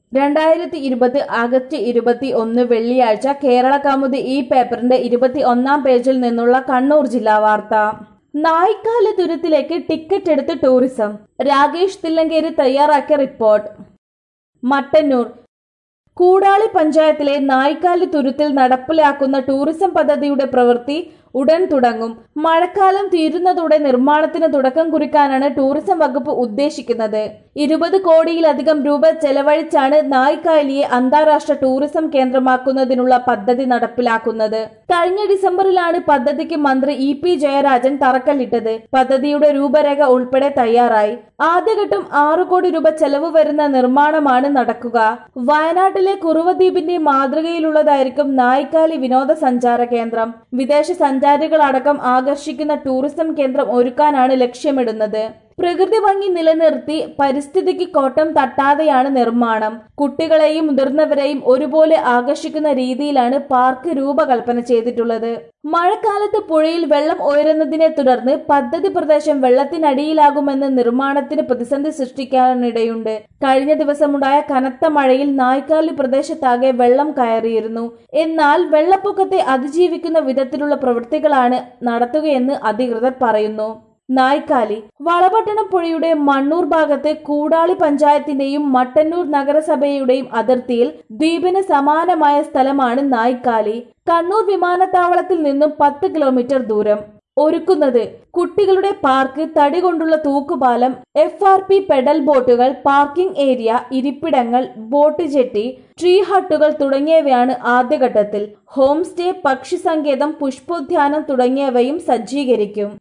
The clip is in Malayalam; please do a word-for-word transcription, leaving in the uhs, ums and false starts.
രണ്ടായിരത്തി ഇരുപത് ആഗസ്റ്റ് ഇരുപത്തി ഒന്ന് വെള്ളിയാഴ്ച കേരള കൗമുദി ഈ പേപ്പറിന്റെ ഇരുപത്തി ഒന്നാം പേജിൽ നിന്നുള്ള കണ്ണൂർ ജില്ലാ വാർത്ത. നായ്ക്കാലി തുരുത്തിലേക്ക് ടിക്കറ്റ് എടുത്ത് ടൂറിസം. രാകേഷ് തില്ലങ്കേരി തയ്യാറാക്കിയ റിപ്പോർട്ട്. മട്ടന്നൂർ കൂടാളി പഞ്ചായത്തിലെ നായ്ക്കാലി തുരുത്തിൽ നടപ്പിലാക്കുന്ന ടൂറിസം പദ്ധതിയുടെ പ്രവൃത്തി ഉടൻ തുടങ്ങും. മഴക്കാലം തീരുന്നതോടെ നിർമ്മാണത്തിന് തുടക്കം കുറിക്കാനാണ് ടൂറിസം വകുപ്പ് ഉദ്ദേശിക്കുന്നത്. ഇരുപത് കോടിയിലധികം രൂപ ചെലവഴിച്ചാണ് നായ്ക്കാലിയെ അന്താരാഷ്ട്ര ടൂറിസം കേന്ദ്രമാക്കുന്നതിനുള്ള പദ്ധതി നടപ്പിലാക്കുന്നത്. കഴിഞ്ഞ ഡിസംബറിലാണ് പദ്ധതിക്ക് മന്ത്രി ഇ പി ജയരാജൻ തറക്കല്ലിട്ടത്. പദ്ധതിയുടെ രൂപരേഖ ഉൾപ്പെടെ തയ്യാറായി. ആദ്യഘട്ടം ആറു കോടി രൂപ ചെലവ് വരുന്ന നിർമ്മാണമാണ് നടക്കുക. വയനാട്ടിലെ കുറുവദ്വീപിന്റെ മാതൃകയിലുള്ളതായിരിക്കും നായ്ക്കാലി വിനോദസഞ്ചാര കേന്ദ്രം. വിദേശ സഞ്ചാരികളടക്കം ആകർഷിക്കുന്ന ടൂറിസം കേന്ദ്രം ഒരുക്കാനാണ് ലക്ഷ്യമിടുന്നത്. പ്രകൃതി ഭംഗി നിലനിർത്തി പരിസ്ഥിതിക്ക് കോട്ടം തട്ടാതെയാണ് നിർമ്മാണം. കുട്ടികളെയും മുതിർന്നവരെയും ഒരുപോലെ ആകർഷിക്കുന്ന രീതിയിലാണ് പാർക്ക് രൂപകൽപ്പന ചെയ്തിട്ടുള്ളത്. മഴക്കാലത്ത് പുഴയിൽ വെള്ളം ഉയരുന്നതിനെ തുടർന്ന് പദ്ധതി പ്രദേശം വെള്ളത്തിനടിയിലാകുമെന്ന് നിർമ്മാണത്തിന് പ്രതിസന്ധി സൃഷ്ടിക്കാനിടയുണ്ട്. കഴിഞ്ഞ ദിവസമുണ്ടായ കനത്ത മഴയിൽ നായ്ക്കാലി പ്രദേശത്താകെ വെള്ളം കയറിയിരുന്നു. എന്നാൽ വെള്ളപ്പൊക്കത്തെ അതിജീവിക്കുന്ന വിധത്തിലുള്ള പ്രവൃത്തികളാണ് നടത്തുകയെന്ന് അധികൃതർ പറയുന്നു. നായ്ക്കാലി വളപട്ടണം പുഴയുടെ മണ്ണൂർ ഭാഗത്ത് കൂടാളി പഞ്ചായത്തിന്റെയും മട്ടന്നൂർ നഗരസഭയുടെയും അതിർത്തിയിൽ ദ്വീപിന് സമാനമായ സ്ഥലമാണ് നായ്ക്കാലി. കണ്ണൂർ വിമാനത്താവളത്തിൽ നിന്നും പത്ത് കിലോമീറ്റർ ദൂരം. ഒരുക്കുന്നത് കുട്ടികളുടെ പാർക്ക്, തടി കൊണ്ടുള്ള തൂക്കുപാലം, എഫ് ആർ പി പെഡൽ ബോട്ടുകൾ, പാർക്കിംഗ് ഏരിയ, ഇരിപ്പിടങ്ങൾ, ബോട്ട് ജെട്ടി, ട്രീ ഹട്ടുകൾ തുടങ്ങിയവയാണ് ആദ്യഘട്ടത്തിൽ. ഹോം സ്റ്റേ, പക്ഷി സങ്കേതം, പുഷ്പോദ്യാനം തുടങ്ങിയവയും സജ്ജീകരിക്കും.